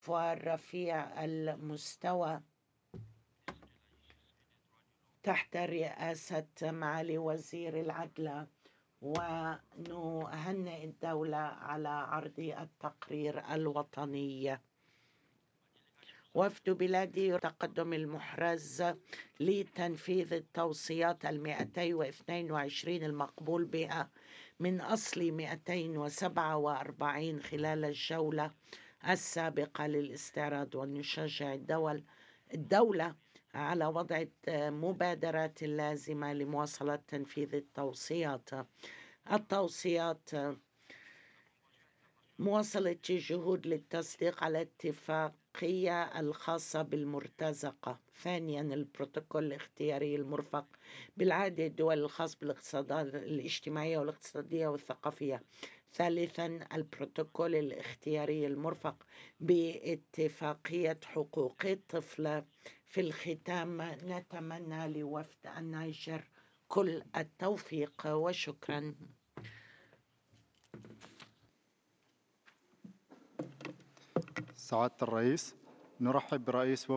ورفيع المستوى تحت رئاسة معالي وزير العدل، ونهنئ الدولة على عرض التقرير الوطني. وفد بلادي التقدم المحرز لتنفيذ التوصيات 222 المقبول بها من أصل 247 خلال الجولة السابقة للاستعراض، ونشجع الدولة على وضع المبادرات اللازمة لمواصلة تنفيذ التوصيات. مواصلة الجهود للتصديق على الاتفاقية الخاصة بالمرتزقة. ثانيا، البروتوكول الاختياري المرفق بالعهد الدول الخاص بالاقتصادات الاجتماعية والاقتصادية والثقافية. ثالثا، البروتوكول الاختياري المرفق باتفاقية حقوق الطفل. في الختام، نتمنى لوفد النيجر كل التوفيق، وشكرا. سعادة الرئيس، نرحب برئيس